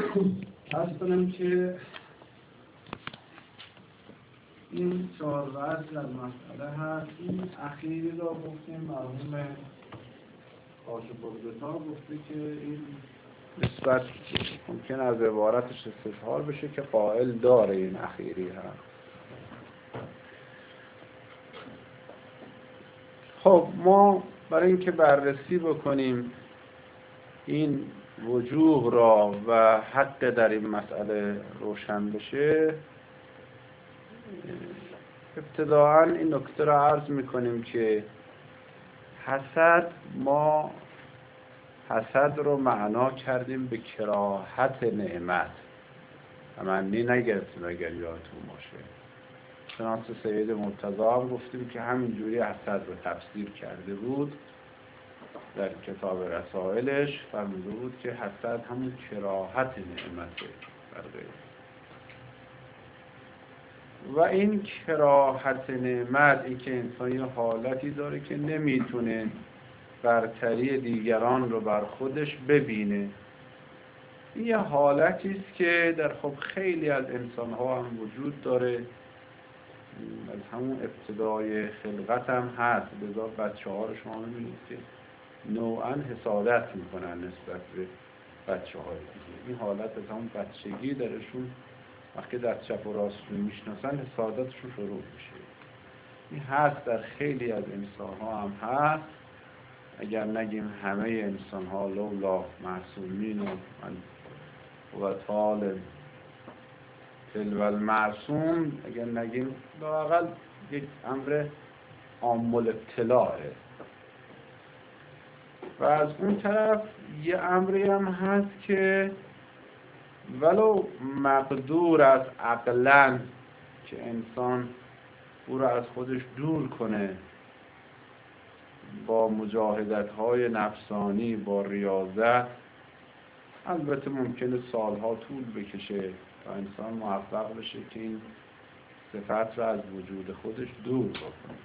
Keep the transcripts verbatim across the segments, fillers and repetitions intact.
عرض کنم که این چهار وجه در مسئله هست. این اخیری را گفتیم مرحوم کاشف‌الغطا گفته که این نسبت ممکن از عبارتش استظهار بشه که قائل داره این اخیری هست. خب ما برای اینکه بررسی بکنیم این وجوه را و حق در این مسئله روشن بشه، ابتداعاً این نکته را عرض میکنیم که حسد، ما حسد رو معنا کردیم به کراهت نعمت، تمنی نگرفتیم اگر یادتون باشه. چنانچه سید مرتضی هم گفتیم که همینجوری حسد رو تفسیر کرده بود در کتاب رسائلش، فرموده بود که حسد همون کراهت نعمته بر غیره. و این کراهت نعمت، این که انسان یه حالتی داره که نمیتونه برتری دیگران رو بر خودش ببینه، این یه حالتی است که در خب خیلی از انسان‌ها هم وجود داره، از همون ابتدای خلقت هم هست. لذا بچه‌ها رو شما می‌بینید که نوعاً حسادت میکنن نسبت به بچه‌های دیگه. این حالت از همون بچگی درشون، وقتی دست چپ و راست رو میشناسن حسادتشون شروع میشه. این هست در خیلی از انسان‌ها هم هست، اگر نگیم همه انسان‌ها، لولا معصومین و من و طال تلو المعصوم، اگر نگیم لااقل یک امر عام الابتلاعه. و از اون طرف یه امری هم هست که ولو مقدور از عقلاً که انسان او را از خودش دور کنه با مجاهدت‌های نفسانی، با ریاضت، البته ممکنه سالها طول بکشه تا انسان موفق بشه که این صفت را از وجود خودش دور بکنه.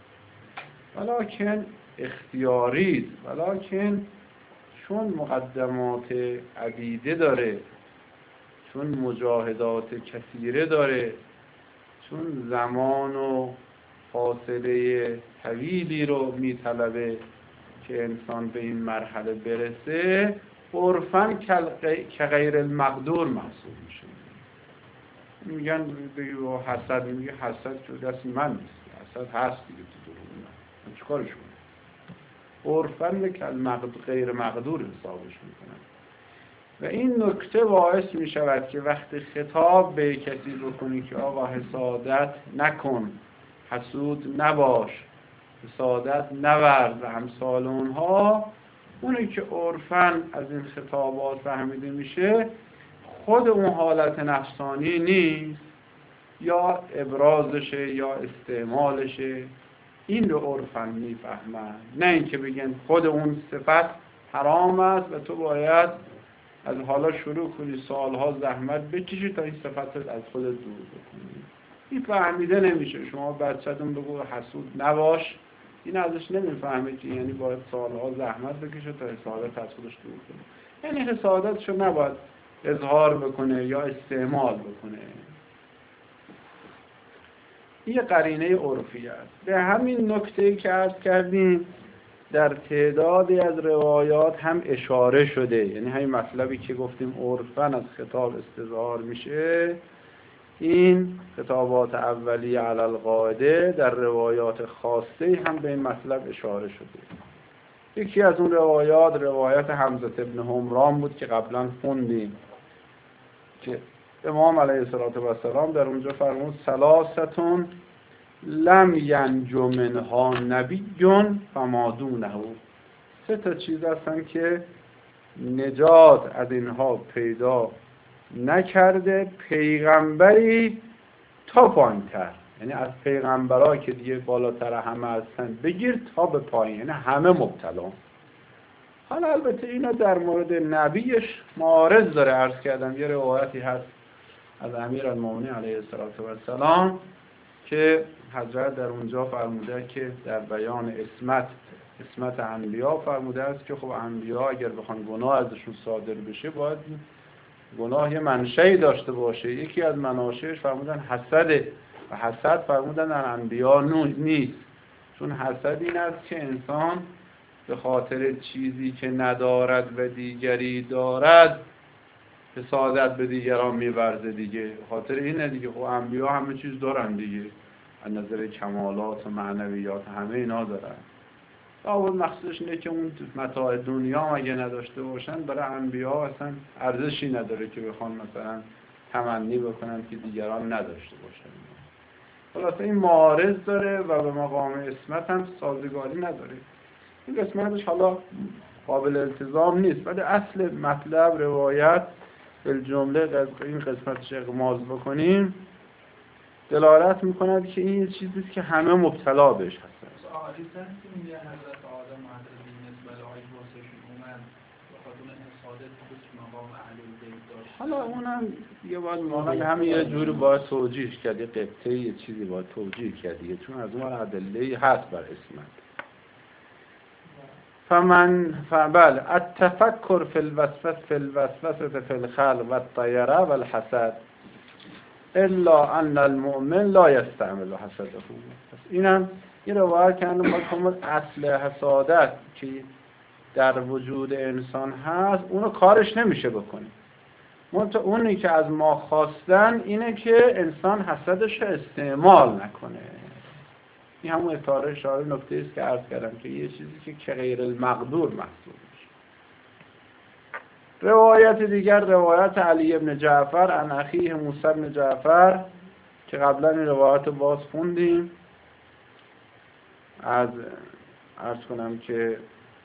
ولکن اختیاریست، ولکن چون مقدمات عدیده داره، چون مجاهدات کثیره داره، چون زمان و فاصله طویلی رو میطلبه که انسان به این مرحله برسه، عرفاً که غیر المقدور محسوب میشه. میگن بگی حسد، میگه حسد که دست من نیست، حسد هست دیگه تو دروغ من چیکارش کنم؟ عرفاً که غیر مقدور حسابش میکنن. و این نکته باعث می شود که وقتی خطاب به کسی بکنی که آقا حسادت نکن، حسود نباش، حسادت نورز و امثال اونها، اونی که عرفاً از این خطابات فهمیده میشه خود اون حالت نفسانی نیست، یا ابرازشه یا استعمالشه، این رو عرفاً میفهمن. نه اینکه بگن خود اون صفت حرام است و تو باید از حالا شروع کنی سالها زحمت بکشی تا این صفت از خودت دور بکنی. این فهمیده نمیشه. شما بچه‌تون بگو حسود نباش، این ازش نمیفهمه که یعنی باید سالها زحمت بکشه تا حسادت از خودش دور کنه. یعنی حسادتشو نباید اظهار بکنه یا استعمال بکنه. این یه قرینه عرفی است. به همین نکته‌ای که عرض کردیم در تعدادی از روایات هم اشاره شده، یعنی همین مطلبی که گفتیم عرفاً از خطاب استظهار میشه، این خطابات اولیه علی القاعده در روایات خاصه هم به این مطلب اشاره شده. یکی از اون روایات روایت حمزه ابن حمران بود که قبلا خوندیم که امام علیه السلام در اونجا فرمود ثلاثتون لم ینجو منها نبی فما دونه. سه تا چیز هستن که نجات از اینها پیدا نکرده پیغمبری تا پایین‌تر، یعنی از پیغمبرها که دیگه بالاتر همه هستن بگیر تا به پایین، یعنی همه مبتلا. حالا البته اینا در مورد نبیش معارض داره. عرض کردم یه روایتی هست از امیرالمومنین علیه السلام که حضرت در اونجا فرموده که در بیان اسمت اسمت انبیا فرموده است که خب انبیا اگر بخوان گناه ازشون صادر بشه باید گناه یه منشأی داشته باشه. یکی از مناشأش فرمودن حسده و حسد فرمودن در انبیا نیست، چون حسد این است که انسان به خاطر چیزی که ندارد و دیگری دارد حسادت به دیگران می‌ورزه دیگه. به خاطر اینه دیگه. خب انبیا همه چیز دارن دیگه، از نظر کمالات و معنویات همه اینا دارن. اول مقصودش اینه که اون متاع دنیا هم اگه نداشته باشن برای انبیا اصلا ارزشی نداره که بخوان مثلا تمنی بکنن که دیگران نداشته باشن. خلاصه این معارض داره و به مقام عصمت هم سازگاری نداره. این قسمتش حالا قابل التزام نیست، ولی اصل مطلب روایت بالجمله این قسمتش اغماض بکنیم دلالت میکند که این چیزیست که همه مبتلا بهش هستن. آحادیث هست که میگه حضرت آدم و حضرت یونس بلای واسهشون اومد به خاطر حسادت خودش مقام اهل بیت داشت. حالا اونم یه باید مانند همین یه جوری باید توجیه کرد، یه قبطه یه چیزی باید توجیه کرد دیگه، چون از اون ادله هست بر اسمت. فمن فبل التفکر فی الوسوسه فی الوسوسه فی الخلق و الطیره و الحسد الا ان المؤمن لا یستعمل حسده. پس اینم یه روایت که ما کامل اصل حسادت که در وجود انسان هست اونو کارش نمیشه بکنه. منتها اونی که از ما خواستن اینه که انسان حسدش استعمال نکنه. این همون اطاره اشاره نکته است که عرض کردم که یه چیزی که که غیر المقدور محسوب میشه. روایت دیگر روایت علی ابن جعفر عن اخیه موسی بن جعفر که قبلا این روایت رو باز خوندیم. از عرض کنم که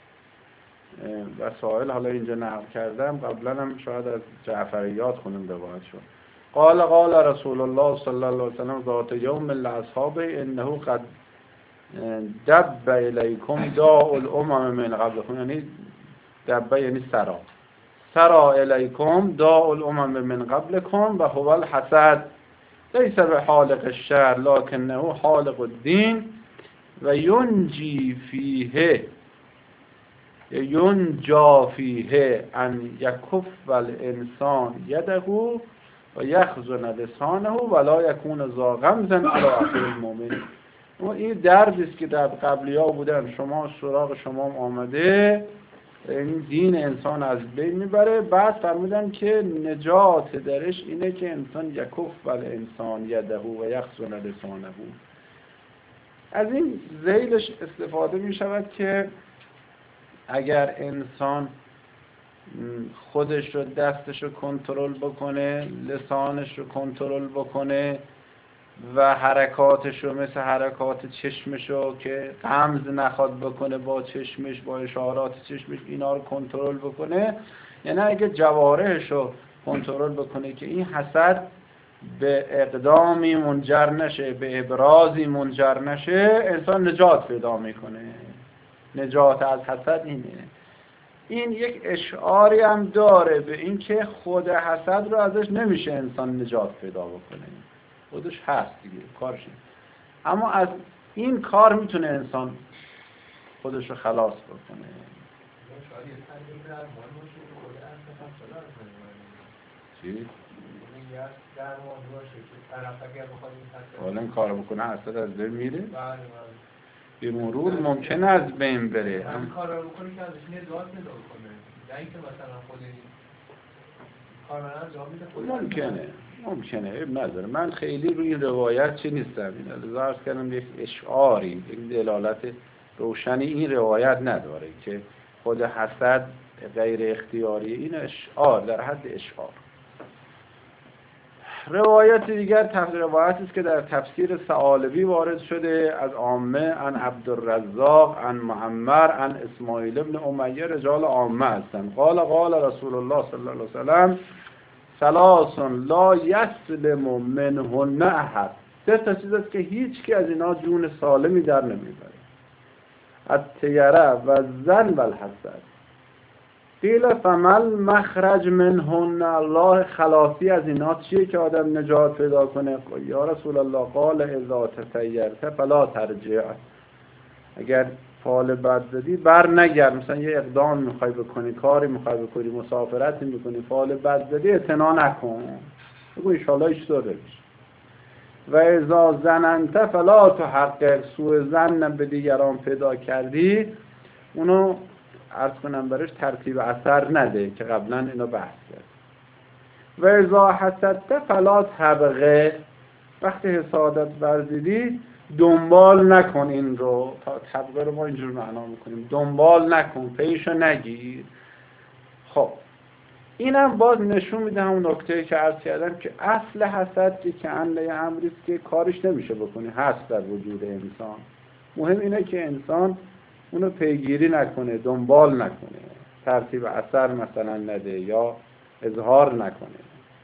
وسائل حالا اینجا نقل کردم، قبلا هم شاید از جعفریات خوندم روایت شد. قال قال رسول الله صلی الله علیه وسلم ذات یوم لاصحابه انه قد دب الیکم داء الامم من قبلکم، یعنی دب یعنی سرا سرا الیکم داء الامم من قبلکم و هو الحسد لیس بحالق الشر لکنه حالق الدین و ینجی فیه ینجا فیه ان یکف الانسان یده و یخزن لسانه ولا یکون ذا غمز علی اخی المؤمن. این دردی است که در قبلی‌ها بودن، شما سراغ شما آمده، این دین انسان از بین میبره. بعد فرمودن که نجات درش اینه که انسان یکف الانسان یده و یخزن لسانه. از این ذیلش استفاده می شود که اگر انسان خودش رو دستش رو کنترل بکنه، لسانش رو کنترل بکنه و حرکاتش رو مثل حرکات چشمش رو که غمز نخواد بکنه با چشمش، با اشارات چشمش اینا رو کنترل بکنه، یعنی اگه جوارحش رو کنترل بکنه که این حسد به اقدامی منجر نشه، به ابرازی منجر نشه، انسان نجات پیدا میکنه. نجات از حسد اینه. این یک اشعاری هم داره به این که خود حسد رو ازش نمیشه انسان نجات پیدا بکنه، خودش هست دیگه، کارش اینه. اما از این کار میتونه انسان خودش رو خلاص بکنه. چی؟ حالا این کار بکنه حسد از بین میره؟ به مرور ممکنه از بین بره. این کار رو بکنه که ازش نجات پیدا کنه، نه اینکه مثلا خود این کار رو انجام میده. ممکنه ممکنه اب نداره. من خیلی روی این روایت چی نیستم، این لذا عرض کردم یک اشعاری، یک دلالت روشنی این روایت نداره که خود حسد غیر اختیاری. این اشعار در حد اشعار. روایت دیگر تفسیر روایتی است که در تفسیر ثعالبی وارد شده از عامه عن عبدالرزاق عن معمر عن اسماعیل ابن امیه، رجال عامه هستند. قال قال رسول الله صلی الله علیه وسلم ثلاث لا یسلم منهن احد. سه تا چیز است که هیچ کی از اینا جون سالمی در نمیبره. الطیره و الظن و الحسد. قیل فمل مخرج منهن، الله خلاصی از اینا چیه که آدم نجات پیدا کنه؟ یا رسول الله قال اذا تطیرت فلا ترجع. اگر فال بد زدی بر نگرد. مثلا یه اقدام میخوای بکنی، کاری میخوای بکنی، مسافرتی میکنی، فال بد زدی اعتنا نکن، بگو انشالله ایش داره بشه. و اذا ظننت فلا تحقق، سوء ظن به دیگران پیدا کردی اونو عرض کنم برش ترتیب اثر نده که قبلا اینو بحث کرد. و اذا حسدت فلا تبغ، وقتی حسادت ورزیدی دنبال نکن این رو. تا تبغ رو ما اینجور معنا میکنیم، دنبال نکن، پیشو نگیر. خب اینم باز نشون میده همون نکته که عرض کردم که اصل حسد که که انده امریست که کارش نمیشه بکنی، هست در وجود انسان. مهم اینه که انسان اونو پیگیری نکنه، دنبال نکنه، ترتیب اثر مثلا نده یا اظهار نکنه.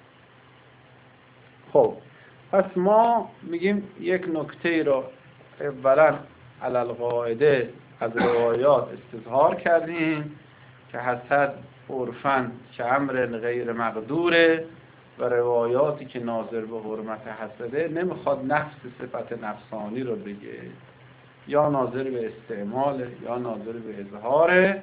خب پس ما میگیم یک نکته رو اولا علی القاعده از روایات استظهار کردیم که حسد عرفاً که امر غیر مقدوره و روایاتی که ناظر به حرمت حسده نمیخواد نفس صفت نفسانی رو بگه، یا ناظر به استعمال یا ناظر به اظهاره.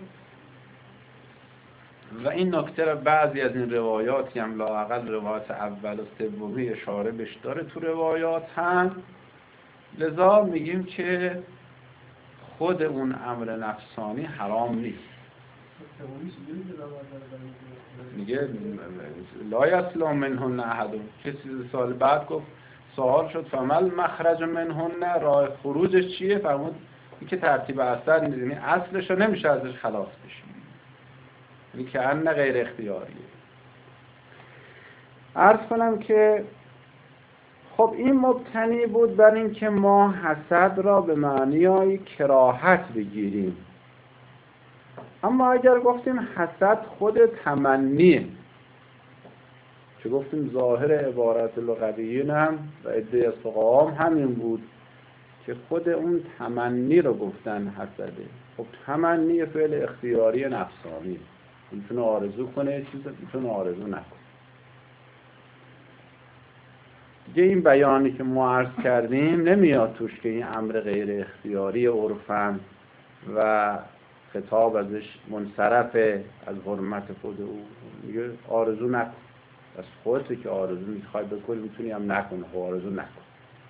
و این نکته رو بعضی از این روایاتی هم لااقل روایات اول و سومی اشاره بهش داره تو روایات هم. لذا میگیم که خود اون امر نفسانی حرام نیست. میگه لا یسلم منهن احد، کسی سال بعد گفت سوال شد فمل مخرج منهن، راه خروجش چیه؟ فرمود این که ترتیب اثر نیست، یعنی اصلش رو نمیشه ازش خلاص بشی، یعنی که ان غیر اختیاریه. عرض کنم که خب این مبتنی بود بر این که ما حسد را به معنی کراهت بگیریم. اما اگر گفتیم حسد خود تمنیه، که گفتیم ظاهر عبارت لغویین هم و عده از فقها هم همین بود که خود اون تمنی رو گفتن حسده. خب تمنی فعل اختیاری نفسانی، میتونه آرزو کنه چیز، میتونه آرزو نکنه. دیگه این بیانی که ما عرض کردیم نمیاد توش که این امر غیر اختیاری عرفاً و خطاب ازش منصرف از حرمت خود او، میگه آرزو نکن، از خودت که آرزو میخوای بکنی میتونی هم نکنی، خب آرزو نکن.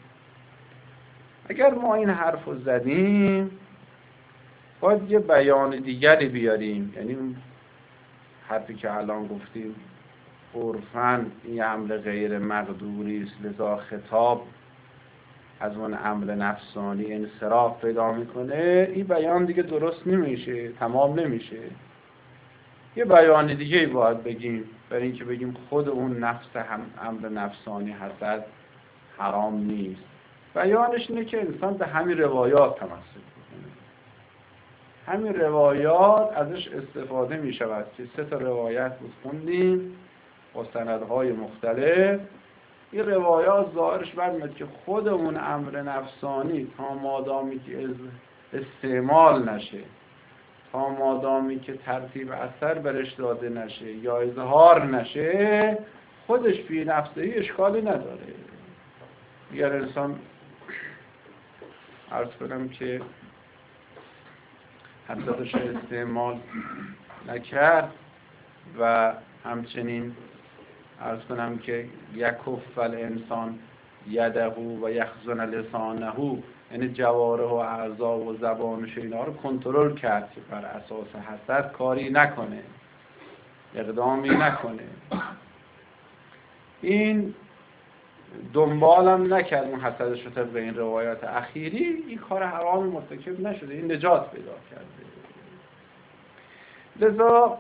اگر ما این حرف رو زدیم باید یه بیان دیگری بیاریم، یعنی اون حرفی که الان گفتیم عرفاً این امر غیر مقدوری است، لذا خطاب از اون امر نفسانی انصراف پیدا میکنه، این بیان دیگه درست نمیشه، تمام نمیشه. یه بیان دیگه ای باید بگیم برای اینکه بگیم خود اون نفس هم امر نفسانی حسد حرام نیست. بیانش اینه که انسان به همین روایات تمسک بکنه. همین روایات ازش استفاده میشود که سه تا روایت بود خوندیم با سندهای مختلف. این روایات ظاهرش برمیاد که خود اون امر نفسانی تا مادامی که استعمال نشه، تا مادامی که ترتیب اثر برش داده نشه یا اظهار نشه، خودش فی نفسه اشکالی نداره. اگر انسان عرض کنم که حسدش استعمال نکرد و همچنین عرض کنم که یکف الانسان یده و یخزن لسانه، یعنی جواره و اعضا و زبانش اینا رو کنترل کرد که بر اساس حسد کاری نکنه، اقدامی نکنه. این دنبالم نکرد اون حسدش رو طبق این روایات اخیری، این کار حرام مرتکب نشده، این نجات پیدا کرده. لذا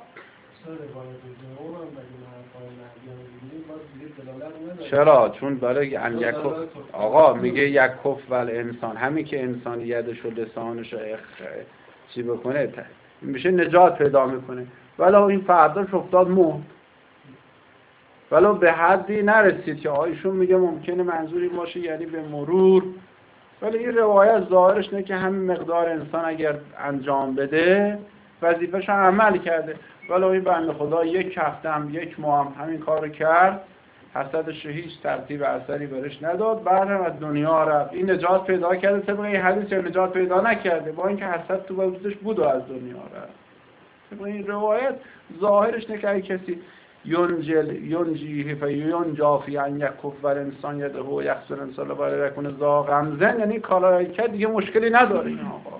چرا؟ چون برای ان یکف، آقا میگه یکف ول انسان، همین که انسان یدش و لسانش رو چی بکنه میشه نجات پیدا میکنه. ولی این فرداش افتاد مرد، ولی به حدی نرسید که آیشون میگه ممکنه منظوری باشه یعنی به مرور. ولی این روایت ظاهرش نه که همین مقدار انسان اگر انجام بده وظیفه‌ش عمل کرده. ولی این بنده خدا یک هفته هم یک ماه هم همین کار کرد، حسدش هیچ ترتیب اثری برش نداد، بعد هم از دنیا رفت. این نجات پیدا کرده طبق این حدیث یا نجات پیدا نکرده؟ با اینکه حسد تو وجودش بود و از دنیا رفت. طبق این روایت ظاهرش نکه کسی ینجل ینجیه فینجا فی ان یکفر انسان یده و یخسر انسان لباره رکن زا غمزن، یعنی کارایی که دیگه مشکلی نداره این آقا.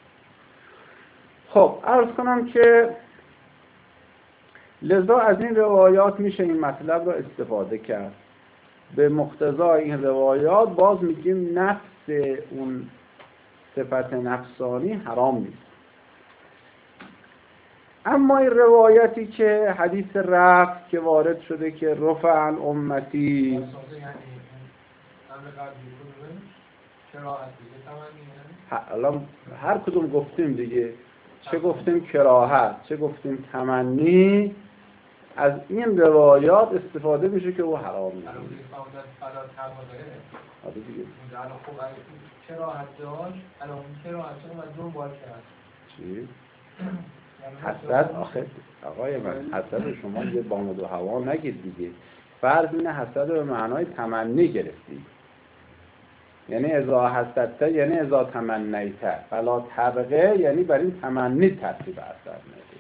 خب عرض کنم که لذا از این روایات میشه این مطلب را استفاده کرد. به مقتضای این روایات باز میگیم نفس اون صفت نفسانی حرام نیست. اما این روایتی که حدیث رفع که وارد شده که رفع عن امتی، الان هر کدوم گفتیم دیگه، چه گفتیم کراهت چه گفتیم تمنی، از این روایات استفاده میشه که او حرام نیست. آره دیگه. کراهت داشت، الان کراهت رو دو بار کرد. چی؟ حسد آخه آقای من، حسد شما یه بامد و هوا نگید دیگه. فرض اینه حسد رو به معنای تمنی گرفتی، یعنی ازا حسدت یعنی ازا تمنیت، فلا تبقه یعنی بر این تمنی ترتیب اثر نده.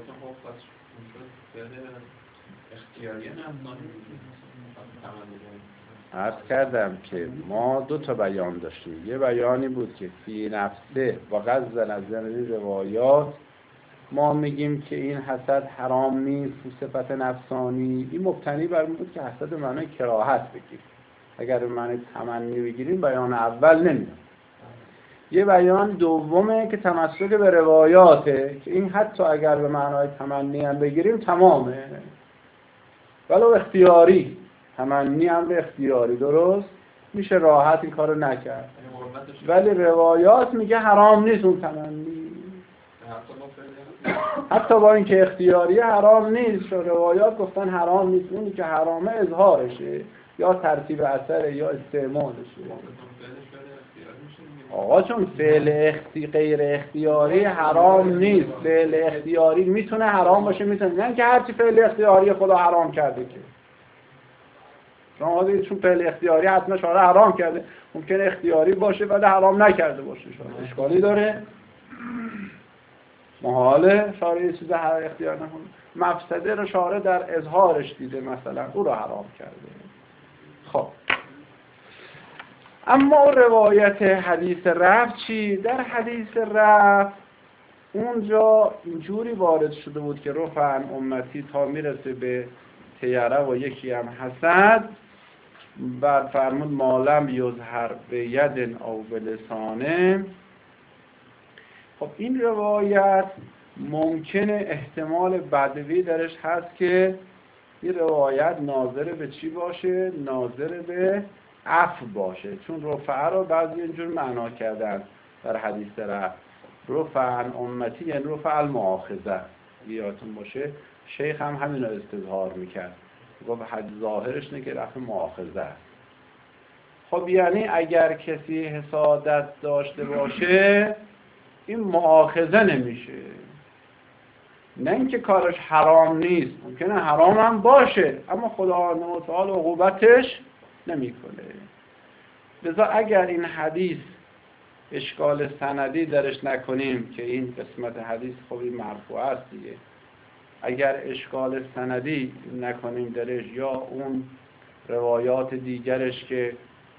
عرض کردم که ما دو تا بیان داشتیم. یه بیانی بود که فی نفسه و غض نظر روایات ما میگیم که این حسد حرام نیست و صفت نفسانی. این مبتنی بر این بود که حسد به معنای کراهت بگیریم. اگر به معنای تمنی بگیریم بیان اول نمیاد. یه بیان دومه که تمسک به روایاته که این حتی اگر به معنای تمنی هم بگیریم تمامه، ولو اختیاری. تمنی هم به اختیاری درست میشه، راحت این کارو نکرد، ولی روایات میگه حرام نیست اون تمنی، حتی با اینکه اختیاری حرام نیست. روایات گفتن حرام نیست، اونی که حرامه اظهارشه یا ترتیب اثر یا استعمالشه. آقا چون فعل اختی غیر اختیاری حرام نیست، فعل اختیاری میتونه حرام باشه، میتونه نه که هرچی فعل اختیاری خدا حرام کرده که شما دیدید چون فعل اختیاری حتما شارع حرام کرده، ممکنه اختیاری باشه ولی حرام نکرده باشه، شارع اشکالی داره؟ محاله شارع یه چیز هر اختیار نکنه. مفسده رو شارع در اظهارش دیده، مثلا او رو حرام کرده. خب اما روایت حدیث رفع چی؟ در حدیث رفع اونجا اینجوری وارد شده بود که رفع عن امتی تا میرسه به تیره و یکی هم حسد، بعد فرمود مالم یظهر به ید او به لسانه. خب این روایت ممکنه احتمال بدوی درش هست که این روایت ناظر به چی باشه؟ ناظر به عفو باشه، چون رفع رو بعضی اینجور معنا کردن در حدیث رفع. رفع عن امتی یعنی رفع المؤاخذه. یادتون باشه شیخ هم همین رو استظهار میکرد، گفت حد ظاهرش نه که رفع مؤاخذه است. خب یعنی اگر کسی حسادت داشته باشه این مؤاخذه نمیشه، نه اینکه کارش حرام نیست، ممکنه حرام هم باشه اما خدا متعال عقوبتش نمیکنه. لذا اگر این حدیث اشکال سندی درش نکنیم که این قسمت حدیث خب این مرفوع است دیگه، اگر اشکال سندی نکنیم درش یا اون روایات دیگرش که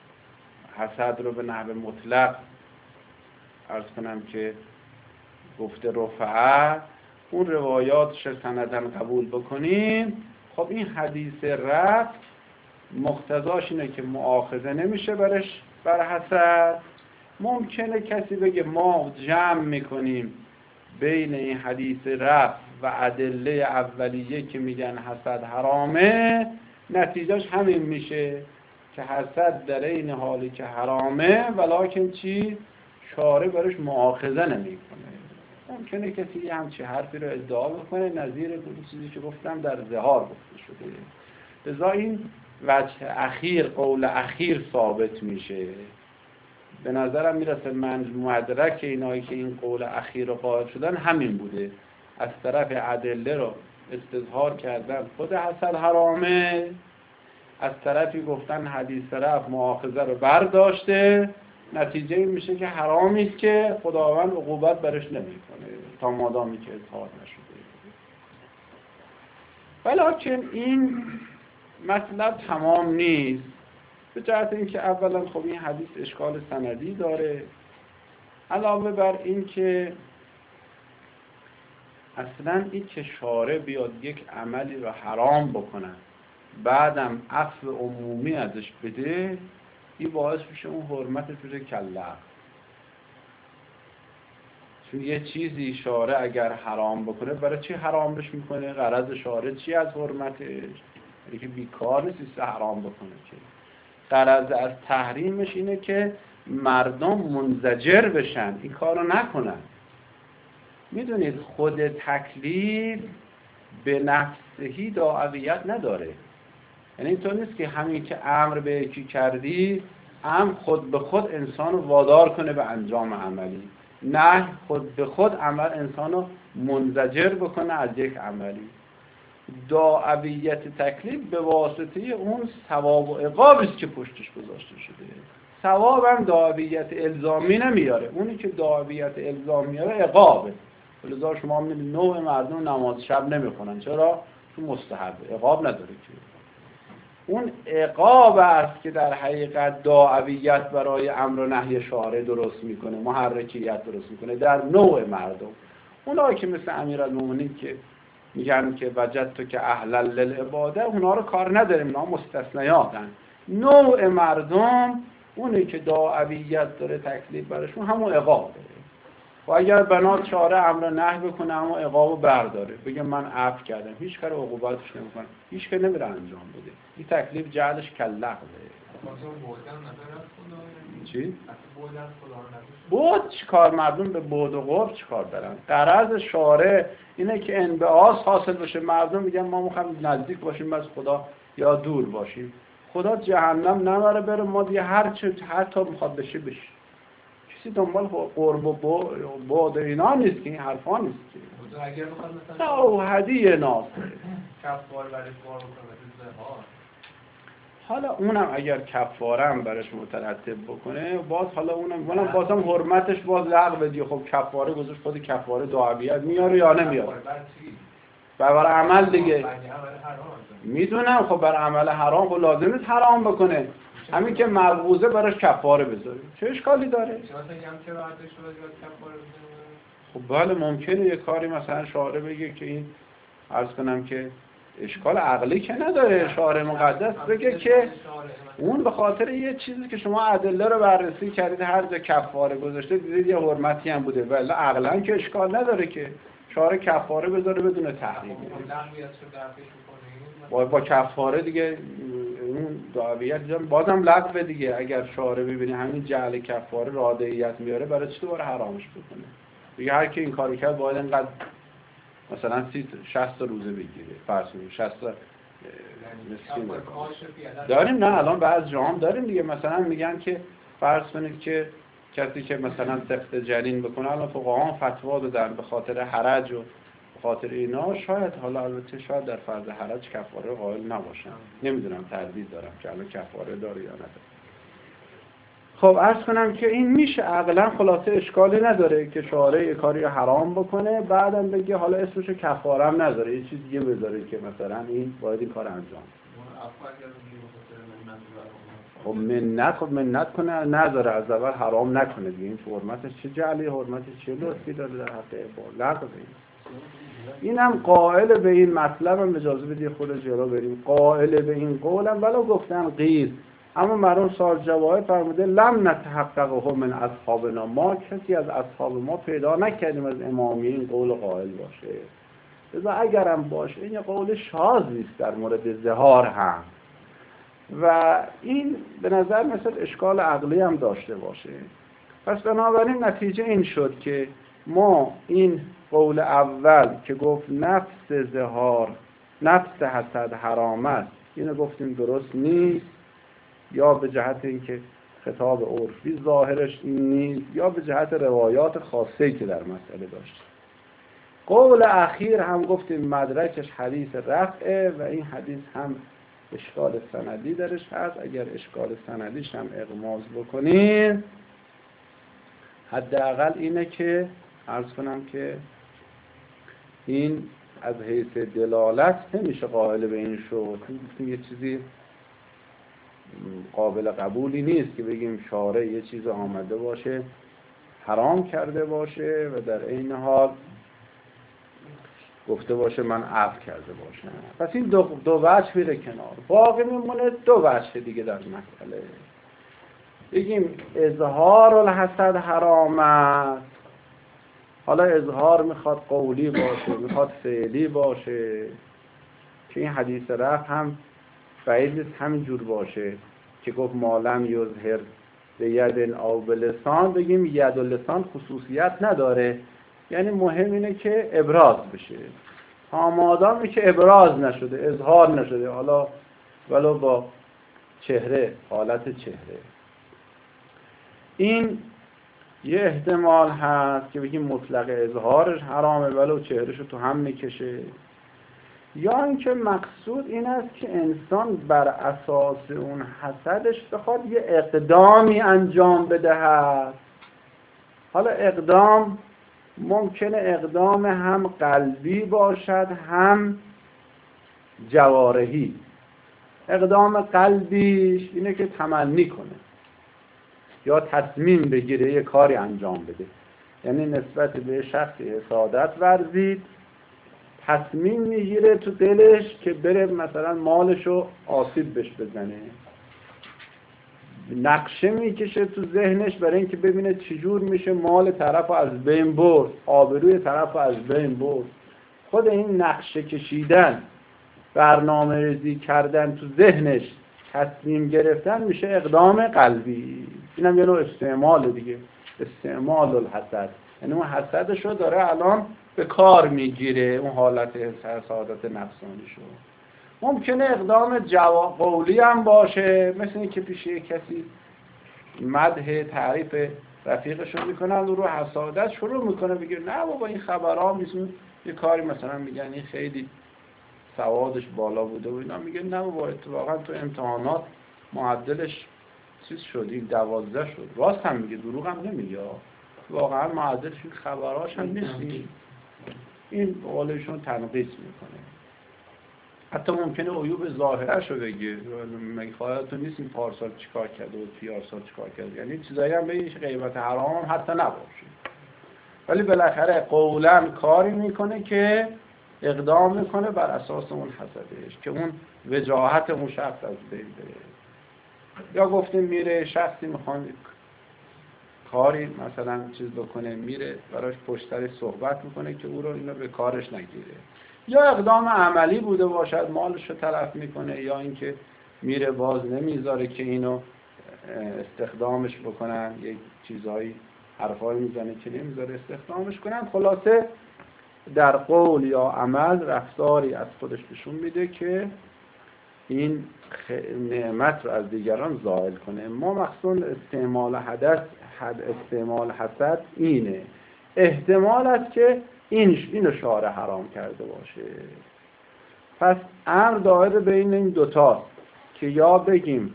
حسد رو به نحو مطلق عرض کنم که گفته رفعه، اون روایاتش سندن قبول بکنیم، خب این حدیث رفع مقتضاش اینه که مؤاخذه نمیشه برش بر حسد. ممکنه کسی بگه ما جمع میکنیم بین این حدیث رفع و ادله اولیه که میگن حسد حرامه، نتیجهش همین میشه که حسد در این حالی که حرامه ولکن چی؟ شارع برش مؤاخذه نمیکنه. ممکنه کسی یه همچی حرفی رو ادعا بکنه نظیر اون چیزی که گفتم در ظهار گفته شده. لذا این وجه اخیر، قول اخیر ثابت میشه. به نظرم میرسه من مدرک اینایی که این قول اخیر رو قائل شدن همین بوده، از طرف ادله رو استظهار کردن خود حسد حرامه، از طرفی گفتن حدیث رفع مؤاخذه رو برداشته، نتیجه این میشه که حرامی است که خداوند عقوبت برش نمیکنه تا مادامی که اظهار نشده. ولیکن این مطلب تمام نیست، به جهت اینکه اولا خب این حدیث اشکال سندی داره، علاوه بر این که اصلا این که شارع بیاد یک عملی رو حرام بکنن بعدم عفو عمومی ازش بده، این باعث میشه اون حرمتش بشه کله. چون یه چیزی شارع اگر حرام بکنه برای چی حرامش میکنه؟ غرض شارع چی از حرمتش؟ یعنی که بیکار نیست حرام بکنه، که غرض از تحریمش اینه که مردم منزجر بشن این کارو نکنن. میدونید خود تکلیف به نفسهی داعیت نداره، یعنی اینطور نیست که همین که امر به یکی کردی امر خود به خود انسان رو وادار کنه به انجام عملی، نه خود به خود عمل انسان رو منزجر بکنه از یک عملی. داعیت تکلیف به واسطه اون ثواب و عقابی است که پشتش گذاشته شده. ثواب هم داعیت الزامی نمیاره، اونی که داعیت الزامی میاره عقابه. لذا شما می‌بینید نوع مردم نماز شب نمیخونن، چرا؟ چون مستحبه، عقاب نداره که. اون عقاب است که در حقیقت داعیت برای امر و نهی شارع درست میکنه، محرکیت درست میکنه در نوع مردم. اونایی که مثل امیرالمومنین که میگن که وجدت که اهل للعباده، اونا رو کار نداریم، اونا مستثنیاتن. نوع مردم اونی که داعیت داره تکلیف برشون همون عقاب داره. و اگر بنات شارع امر نهی بکنه اما عقابو برداره، بگه من عفو کردم، هیچ کار عقوبتش نمیکنه، هیچ که نمیره انجام بده، این تکلیف جعلش کلق چی؟ بود چی کار؟ مردم به بود و قرب چی کار دارن؟ غرض شارع اینه که انبعاث حاصل بشه، مردم میگن ما میخوایم نزدیک باشیم از خدا یا دور باشیم، خدا جهنم نبره بره، ما دیگه هر چه هر تا میخواد بشه بشه. کسی دنبال قرب و بعد اینا نیست که، این حرفا نیست که. اگر بخواد مثلا او هدیه ناس کفاره برای بار بکنه زهار، حالا اونم اگر کفاره هم برش مترتب بکنه باز حالا اونم اونم بازم حرمتش باز لغو دیگه. خب کفاره گذاشت، خود کفاره داعیت میاره یا نمیاره؟ برای عمل دیگه میدونم. خب برای عمل حرام خب لازم نیست حرام بکنه، همین که ملغوزه براش کفاره بذاره، چه اشکالی داره؟ خب بله ممکنه یه کاری مثلا شارع بگه که این عرض کنم که اشکال عقلی که نداره، شارع مقدس بگه که اون به خاطر یه چیزی که شما ادله رو بررسی کردید هر جا کفاره گذاشته دیدید یه حرمتی هم بوده، ولی عقلا که اشکال نداره که شارع کفاره بذاره بدون تحریم. با با کفاره دیگه اون دعویت بازم لغو دیگه. اگر شارع ببینی همین جعل کفاره رادعیت میاره، برای چی دوباره حرامش بکنه؟ دیگه هر کی این کارو کرد باید اینقدر مثلا سی شصت روزه بگیره، فرض کنید شصت مسکین داریم. نه الان بعضی جاها داریم دیگه، مثلا میگن که فرض کنید که کسی که مثلا سفت جنین بکنه، الان فقها فتوا دادن به خاطر حرج و به خاطر اینا، شاید حالا البته شاید در فرض حرج کفاره قائل نباشن، نمیدونم، تردید دارم که الان کفاره داره یا نداره. خب عرض کنم که این میشه عقلا، خلاصه اشکالی نداره که شارع یه کاری حرام بکنه بعدم بگه حالا اسمش کفاره هم نداره، یه چیز دیگه بذاره که مثلا این باید این کار انجام. خب منت خب منت کنه نذاره، از اول حرام نکنه دیگه. این حرمتش چه جعلی، حرمتش چه لطفی داره در حق عباد. اینم قائل به این مطلب هم اجازه بدید خود جلو بریم. قائل به این قولم ولو گفتن غیر، اما مرحوم صاحب جواهر فرموده لم نتحققه من اصحابنا، ما کسی از اصحاب ما پیدا نکردیم از امامی این قول قائل باشه. لذا اگرم باشه این قول شاذی است در مورد ظهار هم، و این به نظر مثل اشکال عقلی هم داشته باشه. پس بنابراین نتیجه این شد که ما این قول اول که گفت نفس ظهار نفس حسد حرام است، اینو گفتیم درست نیست، یا به جهت اینکه خطاب عرفی ظاهرش این نیست، یا به جهت روایات خاصه‌ای که در مسئله داشت. قول اخیر هم گفتیم مدرکش حدیث رفعه و این حدیث هم اشکال سندی درش هست. اگر اشکال سندیش هم اغماض بکنین، حداقل اینه که عرض کنم که این از حیث دلالت نمیشه قائل به این شد. این یه چیزی قابل قبولی نیست که بگیم شارع یه چیز آمده باشه حرام کرده باشه و در این حال گفته باشه من عفو کرده باشم. پس این دو, دو وجه میره کنار. باقی میمونه دو وجه دیگه در مسئله. بگیم اظهار الحسد حرام است. حالا اظهار میخواد قولی باشه، میخواد فعلی باشه، که این حدیث رفع هم بعید نیست همین جور باشه که گفت مالم یظهر به ید او به لسان. بگیم ید و لسان خصوصیت نداره، یعنی مهم اینه که ابراز بشه. تا مادامی که ابراز نشده، اظهار نشده، حالا ولو با چهره، حالت چهره، این یه احتمال هست که بگیم مطلق اظهارش حرامه ولو چهرهشو تو هم میکشه. یا اینکه مقصود این است که انسان بر اساس اون حسدش بخواد یه اقدامی انجام بدهد. حالا اقدام ممکنه اقدام هم قلبی باشد هم جوارحی. اقدام قلبیش اینه که تمنی کنه یا تصمیم بگیره یه کاری انجام بده، یعنی نسبت به شخصی حسادت ورزید، تصمیم میگیره تو دلش که بره مثلا مالشو آسیب بهش بزنه، نقشه میکشه تو ذهنش برای اینکه ببینه چجور میشه مال طرفو از بین برد، آبروی طرفو از بین برد. خود این نقشه کشیدن، برنامه ریزی کردن تو ذهنش، تصمیم گرفتن میشه اقدام قلبی. اینم یه نوع استعمال دیگه، استعمال الحسد، یعنی اون حسدشو داره الان به کار میگیره، اون حالت حسادت نفسانی شو. ممکنه اقدام جوا قولی هم باشه، مثل این که پیش کسی مدح تعریف رفیقشو میکنن و رو حسادت شروع میکنه بگه نه بابا این خبرها میسون یه کاری مثلا میگن این خیلی سوادش بالا بوده و اینا، میگه نه بابا اتفاقا تو امتحانات معدلش چیز شد، این دوازده شد. راست هم میگه، دروغ هم نمیگه، واقعا معدلش این خبرهاش هم نیستی. این قولشون تنقیص میکنه. حتی ممکنه عیوب ظاهرش رو بگه، مگه خواهدتون نیست این پارسال چیکار کرده و پیارسال چیکار کرده، یعنی چیزایی هم بگیش غیبت حرام هم حتی نباشه، ولی بالاخره قولا کاری میکنه که اقدام میکنه بر اساس اون حسدش که اون وجاهت اون شخص از بین بره. یا گفتیم میره شخصی میخوان کاری مثلا چیز بکنه، میره براش پشت سرش صحبت میکنه که او رو اینو به کارش نگیره. یا اقدام عملی بوده باشد، مالش رو تلف میکنه، یا اینکه میره باز نمیذاره که اینو استخدامش بکنن، یک چیزایی حرفایی میزنه که نمیذاره استخدامش کنن. خلاصه در قول یا عمل رفتاری از خودش نشون میده که این نعمت رو از دیگران زائل کنه. ما مقصود استعمال حدث حد استعمال حسد اینه. احتمال است که اینش اینو شارع حرام کرده باشه. پس امر دائر بین این دوتاست که یا بگیم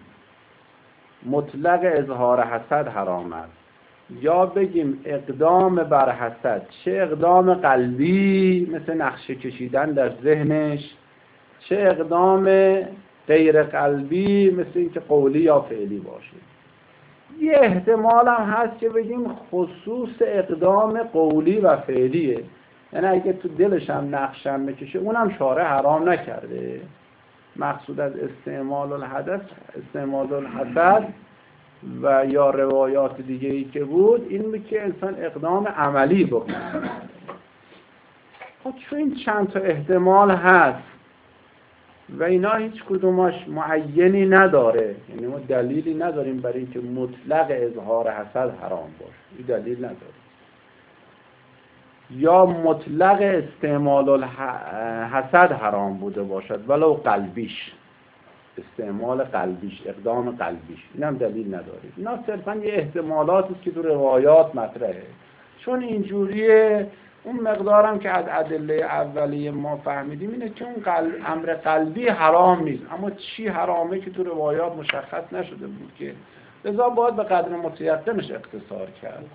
مطلق اظهار حسد حرام است، یا بگیم اقدام بر حسد، چه اقدام قلبی مثل نقشه کشیدن در ذهنش، چه اقدام غیر قلبی مثل اینکه قولی یا فعلی باشه. یه احتمال هم هست که بگیم خصوص اقدام قولی و فعلیه، یعنی اگه تو دلش هم نقشم میکشه اونم شارع حرام نکرده. مقصود از استعمال الحدث استعمال الحسد و یا روایات دیگه ای که بود این بود که انسان اقدام عملی بکنه. خب چون این چند تا احتمال هست و اینا هیچ کدومش معینی نداره، یعنی ما دلیلی نداریم برای اینکه مطلق اظهار حسد حرام باشه، این دلیل نداره. یا مطلق استعمال الحسد حرام بوده باشد ولو قلبیش، استعمال قلبیش، اقدام قلبیش، این هم دلیل نداره. اینا صرفا یه احتمالاتی است که تو روایات مطرحه. چون اینجوریه اون مقدارم که از ادله اولیه ما فهمیدیم اینه که اون قلب امر قلبی حرام نیست، اما چی حرامه که تو روایات مشخص نشده بود که لذا باید به قدر متیقنش اختصار کرد.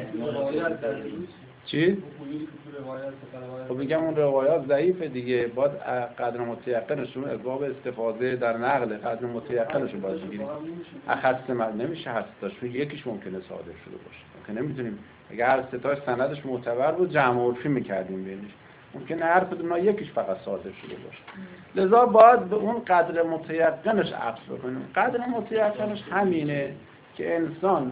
چی؟ خب میگم اون روایات ضعیفه دیگه، باید قدر متیقنش رو از باب استفاده در نقل قدر متیقنش رو باید بگیریم. اخص من نمیشه هستش، یکیش ممکنه صادر شده باشه، ممکنه نمیتونیم اگر هر ستاش سندش معتبر بود جمع عرفی میکردیم بینش، ممکنه هر کدوم یکیش فقط صادر شده باشه. لذا باید به اون قدر متیقنش عطف بکنیم. قدر متیقنش همینه که انسان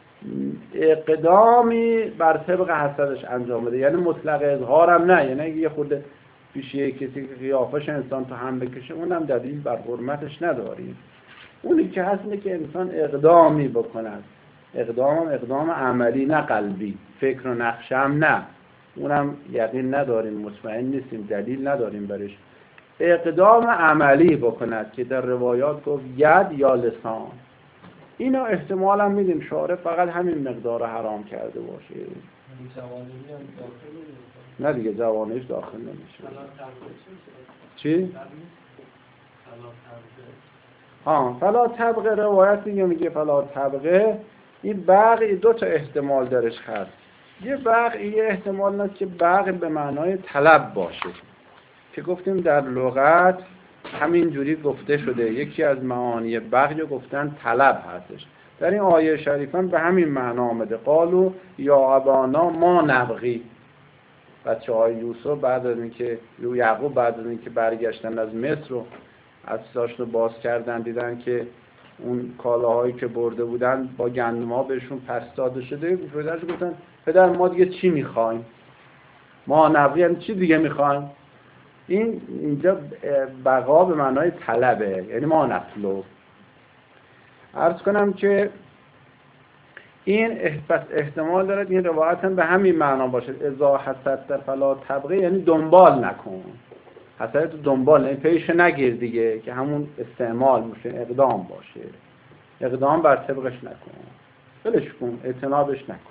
اقدامی بر طبق حسدش انجام بده، یعنی مطلق اظهارم نه، یعنی یه خود پیش یه کسی که قیافش انسان تو هم بکشه اونم دلیل بر حرمتش نداریم. اونی که هست اینه که انسان اقدامی بکند، اقدام اقدام عملی نه قلبی، فکر و نقشه هم نه، اونم یقین نداریم، مطمئن نیستیم، دلیل نداریم برش. اقدام عملی بکند که در روایات گفت ید یا لسان. اینو احتمال هم میدیم شارع فقط همین مقدار حرام کرده باشه. نه دیگه جوانش داخل نمیشه. چی؟ ها فلا طبقه روایت دیگه میگه فلا طبقه. این بغی دو تا احتمال درش هست. یه بغی یه احتمال هست که بغی به معنای طلب باشه که گفتیم در لغت همین جوری گفته شده. یکی از معانی بغی رو گفتن طلب هستش. در این آیه شریفا به همین معنا آمده. قالو یا ابانا ما نبغی. بچه های یوسف بعد از اینکه یعقوب بعد از اینکه برگشتن از مصر و اساسش رو باز کردن دیدن که اون کالاهایی که برده بودن با گندم‌ها بهشون پس داده شده، پدرش گفتن پدر ما دیگه چی می‌خوایم؟ ما نبغی یعنی چی دیگه می‌خوایم؟ این اینجا بقا به معنای طلبه، یعنی ما نطلب. عرض کنم که این پس احتمال دارد این روایت هم به همین معنا باشه. اذا حسدت فلا تبغی، یعنی دنبال نکن. حسدت دنبال، یعنی پیش نگیر دیگه، که همون استعمال میشه اقدام باشه. اقدام بر طبقش نکن، بلش کن، اعتنابش نکن.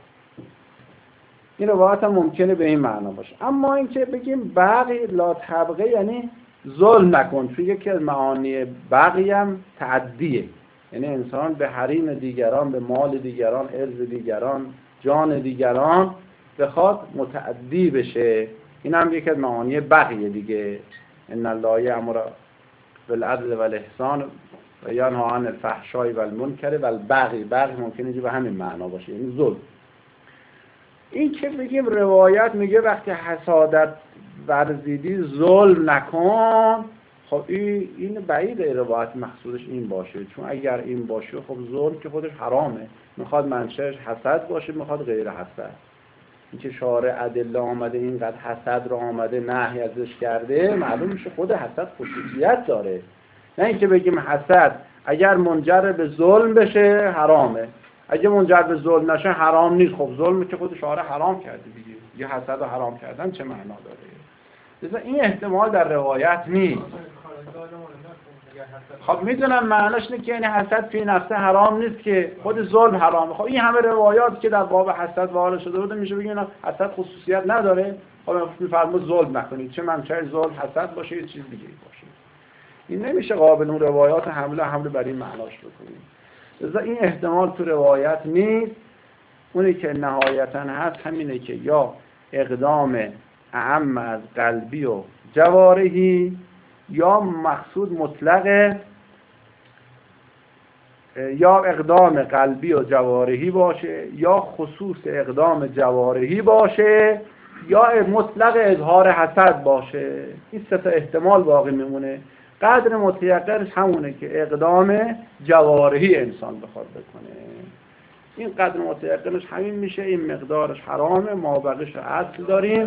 این روایت هم ممکنه به این معنا باشه. اما اینکه بگیم بغی لا تبغی یعنی ظلم نکن، چون یکی از معانی بغی هم تعدیه، یعنی انسان به حریم دیگران، به مال دیگران، عرض دیگران، جان دیگران بخواد متعدی بشه. این هم یکی از معانی بغی دیگه. ان الله یأمر بالعدل والاحسان و ینهی عن الفحشاء والمنکر والبغی. بغی ممکنه اینجا به همین معنا باشه، یعنی ظلم. این که بگیم روایت میگه وقتی حسادت ورزیدی ظلم نکن، خب این این بعیده روایت مقصودش این باشه، چون اگر این باشه خب ظلم که خودش حرامه، میخواد منشأش حسد باشه، میخواد غیر حسد. این که شارع ادله آمده اینقدر حسد رو آمده نهی ازش کرده، معلوم میشه خود حسد خصوصیت داره. نه اینکه بگیم حسد اگر منجر به ظلم بشه حرامه، اگه منجر به ظلم نشه حرام نیست. خب ظلمی که خود شارع حرام کرده دیگه، یه حسد رو حرام کردن چه معنا داره؟ لذا این احتمال در روایت نیست. خب میدونم معناش اینه که یعنی حسد فی نفسه حرام نیست، که خود ظلم حرامه. خب این همه روایات که در باب حسد وارد شده بوده میشه بگیم حسد خصوصیت نداره. خب میفرمود ظلم نکنید، چه منشأ ظلم حسد باشه یه چیز دیگه باشه. این نمیشه قابل اون روایات حمله حمله بر این معناش بکنیم. لذا این احتمال تو روایت نیست. اونی که نهایتاً هست همینه که یا اقدام اعم از قلبی و جوارحی، یا مقصود مطلق، یا اقدام قلبی و جوارحی باشه، یا خصوص اقدام جوارحی باشه، یا مطلق اظهار حسد باشه. این سه تا احتمال باقی میمونه. قدر متیقنش همونه که اقدام جوارحی انسان بخواد بکنه. این قدر متیقنش همین میشه. این مقدارش حرامه، ما بقیش اصل داریم.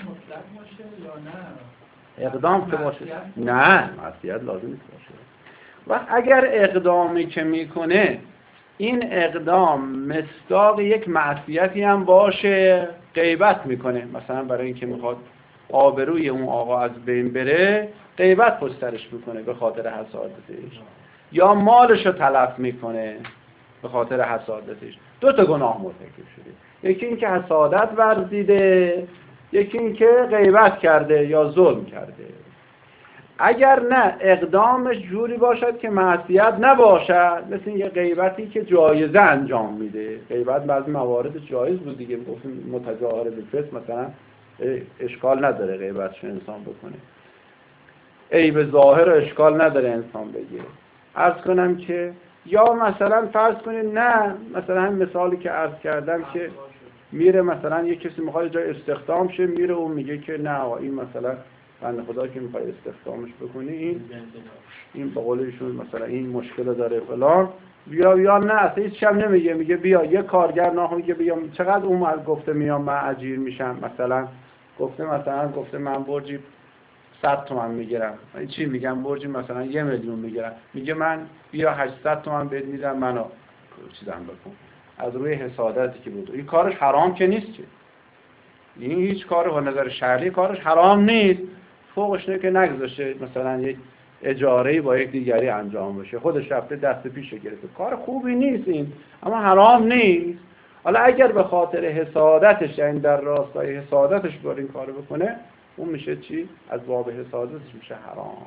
اقدام که باشه نه معصیت لازم نیست باشه. و اگر اقدامی که میکنه این اقدام مصداق یک معصیتی هم باشه، غیبت میکنه، مثلا برای اینکه میخواد آبروی اون آقا از بین بره غیبت پشترش میکنه به خاطر حسادتش، یا مالش رو تلف میکنه به خاطر حسادتش، دو تا گناه مرتکب شده. یکی اینکه حسادت ورزیده، یکی این که غیبت کرده یا ظلم کرده. اگر نه اقدامش جوری باشد که معصیت نباشد، مثل یه غیبتی که جایزه انجام میده. غیبت بعضی موارد جایز بود دیگه، گفتیم متظاهر بالفسق مثلا اشکال نداره غیبتش انسان بکنه، عیب ظاهر اشکال نداره انسان بگه. عرض کنم که یا مثلا فرض کنید نه، مثلا هم مثالی که عرض کردم که میره مثلا یه کسی میخواد جای استخدام شه، میره اون میگه که نه این مثلا بنده خدا که میخوای استخدامش بکنی این این به قول ایشون مثلا این مشکل داره فلان، بیا یا نه اصلا هیچ هم نمیگه، میگه بیا یه کارگر ناخون که بیام چقدر اون گفته میام من اجیر میشم، مثلا گفته مثلا گفته من برجی صد تومن میگیرم، این چی میگم برجی مثلا یه میلیون میگیرم، میگه من بیا هشتصد تومن بهت میدم منو چیزام بکن. از روی حسادتی که بود، این کارش حرام که نیست که، این هیچ کار و نظر شرعی کارش حرام نیست، فوقش نه که نگذاشه مثلا یک اجاره‌ای با یک دیگری انجام بشه، خودش رفته دست پیش گرفته، کار خوبی نیست این، اما حرام نیست. حالا اگر به خاطر حسادتش، یعنی در راستای حسادتش بر این کارو بکنه، اون میشه چی؟ از باب حسادتش میشه حرام.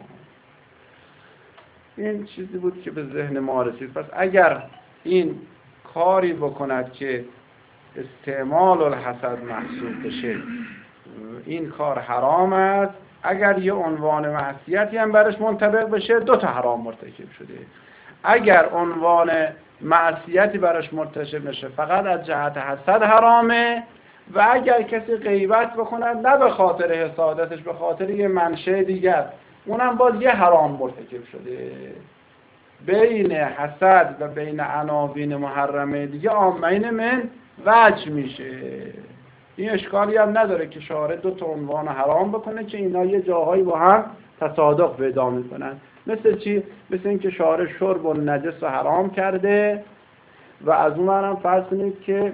این چیزی بود که به ذهن ما رسید. پس اگر این کاری بکند که استعمال الحسد محسوب بشه، این کار حرام است. اگر یه عنوان معصیتی هم برش منطبق بشه، دو تا حرام مرتکب شده. اگر عنوان معصیتی برش مرتکب بشه، فقط از جهت حسد حرامه. و اگر کسی غیبت بکند نه به خاطر حسادتش، به خاطر یه منشأ دیگر، اونم باز یه حرام مرتکب شده. بین حسد و بین عناوین محرمه دیگه عامین من وجه میشه. این اشکالی هم نداره که شارع دو تا عنوان حرام بکنه که اینا یه جاهایی با هم تصادق پیدا میکنن. مثل چی؟ مثل اینکه شارع شرب و نجس رو حرام کرده و از اون هم فرض کنید که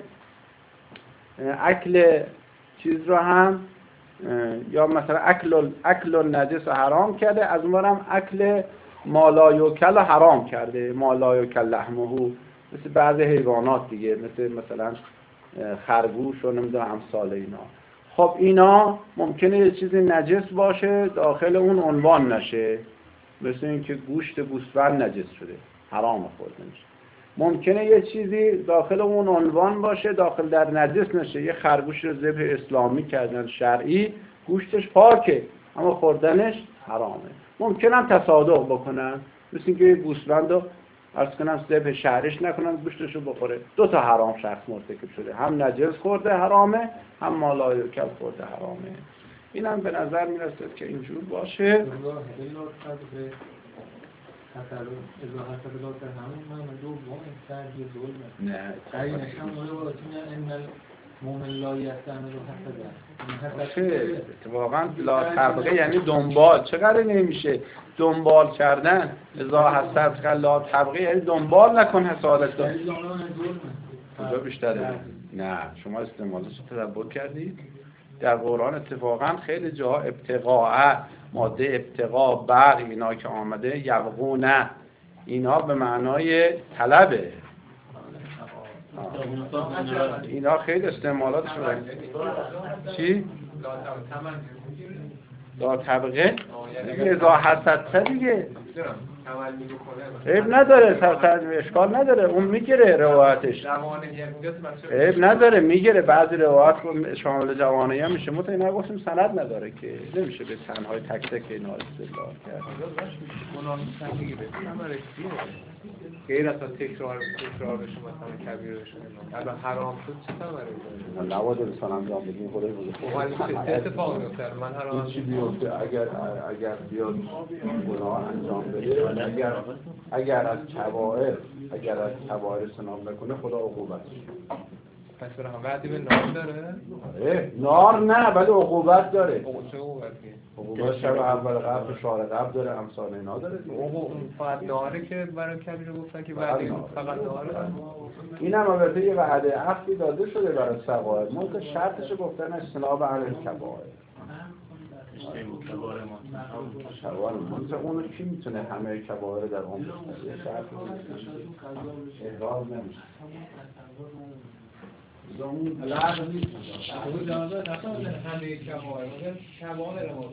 اکل چیز رو هم، یا مثلا اکل اکل نجس رو حرام کرده، از اون هم اکل مالایوکل حرام کرده، مالایوکل لحمهو، مثل بعض حیوانات دیگه، مثل مثلا خرگوش و نمیدونم امثال اینا. خب اینا ممکنه یه چیزی نجس باشه داخل اون عنوان نشه، مثل اینکه گوشت گوسفند نجس شده حرام خورده میشه. ممکنه یه چیزی داخل اون عنوان باشه داخل در نجس نشه، یه خرگوش رو ذبح اسلامی کردن شرعی، گوشتش پاکه اما خوردنش حرامه. ممکنه هم تصادق بکنن، مثل اینکه یه گوسفند رو عرض کنم ذبح شهرش نکنن گوشتشو بخوره. دو تا حرام شخص مرتکب شده، هم نجس خورده حرامه، هم مالایوکل خورده حرامه. اینم به نظر میرسد که اینجور باشه. نه واقعا لا تبقه یعنی دنبال، چقدر نمیشه دنبال کردن، ازا حسد لا تبقه یعنی دنبال نکن حسادت دار. کجا بیشتره؟ نه شما استعمالش رو تدبر کردید؟ در قرآن اتفاقا خیلی جاها ابتقاء، ماده ابتقاء، بغ اینا که آمده، یبغونه، اینا به معنای طلبه. اینا خیلی استعمالاتش رو چی؟ لا طبقه ازا حسد دیگه عیب نداره، سرطن اشکال نداره، اون میگیره روایتش، عیب نداره میگیره. بعضی روایت شامل جوانه هم میشه، متو اینا گفتیم سند نداره که نمیشه به تنهای تک تک اینا استدلال کرد. غیر از تکرار تکرار بشه مثلا کبیر بشه الان حرام شد چه ثمره داره؟ نباید انسان انجام بدیم خودش بده. چه اتفاقی میفته؟ من حرام چی بیفته اگر اگر بیاد گناه انجام بده، اگر اگر از کبائر اگر از کبائر اجتناب نکنه خدا عقوبتش میده. پس برام وعده به نار داره؟ آره نار نه ولی عقوبت داره. چه عقوبتیه؟ عقوبت شب اول قبل شهر قبل داره، امثال اینا داره. عقوبت فقط ناره که برای کبیر گفتن که وعده فقط ناره. اینم البته یه وعده عفوی داده شده برای صغائر، منتها شرطش گفتن اجتناب عن الکبائر. شوال منتها اونو کی میتونه همه کبائر در عمرش بشه؟ شرط احرام نمیشه. زمون لعب نیست. اون جانبه نفهم همه شبای مگر شبانه رو